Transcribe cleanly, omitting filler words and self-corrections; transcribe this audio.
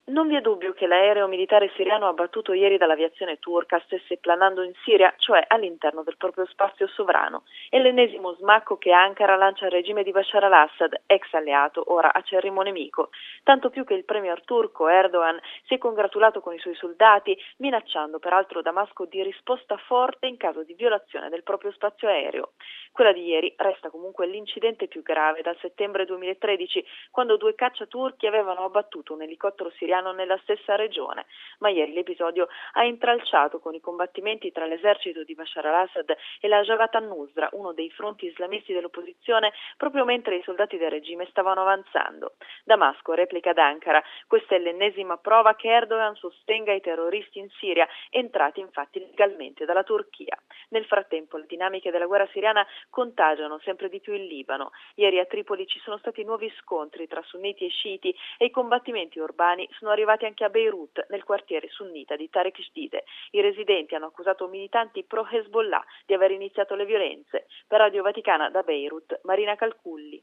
Non vi è dubbio che l'aereo militare siriano abbattuto ieri dall'aviazione turca stesse planando in Siria, cioè all'interno del proprio spazio sovrano. È l'ennesimo smacco che Ankara lancia al regime di Bashar al-Assad, ex alleato, ora acerrimo nemico. Tanto più che il premier turco Erdogan si è congratulato con i suoi soldati, minacciando peraltro Damasco di risposta forte in caso di violazione del proprio spazio aereo. Quella di ieri resta comunque l'incidente più grave dal settembre 2013, quando due caccia turchi avevano abbattuto un elicottero siriano nella stessa regione, ma ieri l'episodio ha intralciato con i combattimenti tra l'esercito di Bashar al-Assad e la Jabhat al-Nusra, uno dei fronti islamisti dell'opposizione, proprio mentre i soldati del regime stavano avanzando. Damasco replica ad Ankara: questa è l'ennesima prova che Erdogan sostenga i terroristi in Siria, entrati infatti legalmente dalla Turchia. Nel frattempo le dinamiche della guerra siriana contagiano sempre di più il Libano. Ieri a Tripoli ci sono stati nuovi scontri tra sunniti e sciiti e i combattimenti urbani sono arrivati anche a Beirut, nel quartiere sunnita di Tariq Jadid. I residenti hanno accusato militanti pro Hezbollah di aver iniziato le violenze. Per Radio Vaticana da Beirut, Marina Calculli.